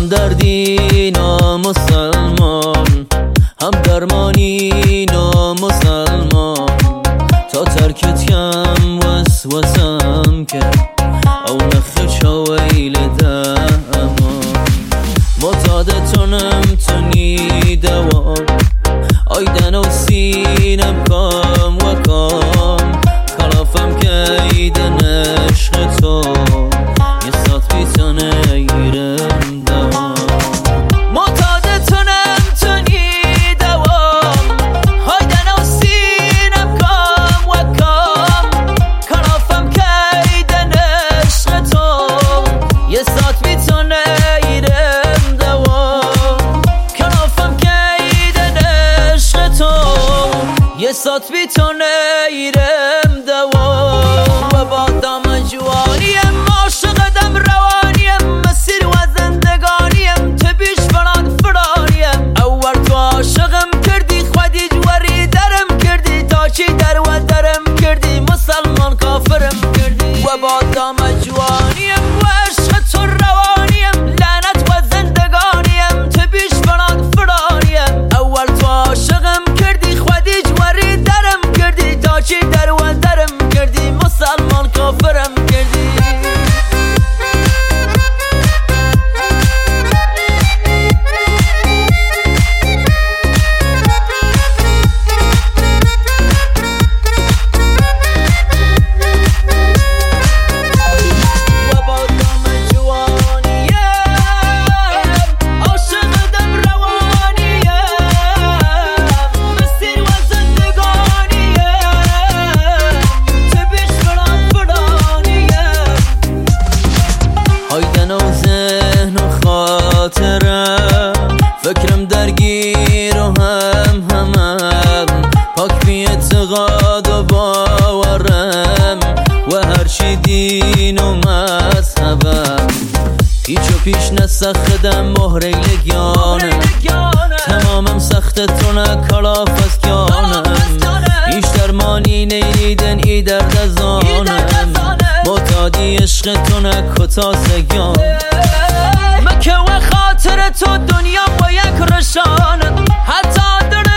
هم دردی نامسلمان، هم درمانی نامسلمان. تا ترکت کم وسوسم کرد او نخش ویل دامان. معتادتونم تونی دوام، آیدن و سینم کام و کام. خلافم که ایدن عشق تو یه سات بیتانه ایرم دوام. معتادتونم تونی دوام، آیدن و سینم کام و کام. خلافم که ایدن عشق تو یه سات بیتانه ایرم دوام. خلافم که ایدن عشق تو یه سات بیتانه ایرم دوام. و با دام جوانیم عاشقدم روانیم، مسیر و زندگانیم تو بیش فراد فرانیم. اول تو عاشقم کردی خودی جوری درم کردی، تا چی در و درم کردی مسلمان کافرم کردی. و با دام جوانیم و عشق تو روانیم، لعنت و زندگانیم تو بیش فراد فرانیم. اول تو عاشقم کردی خودی جوری درم کردی، تا چی در و درم کردی مسلمان کافرم کردی. فکرم درگیر و همم، پاک بی اعتقاد و باورم، و هرچی دین و مذهبم. هیچو پیش نسخدم مهره لگیانم، تمامم سخت تونه کلاف از کیانم. هیچ درمانی نیدن ای درد از آنم، معتادی عشق تونه کتاسگیان. مکه و خاطر تو دنیا با یک رشانه، حتی در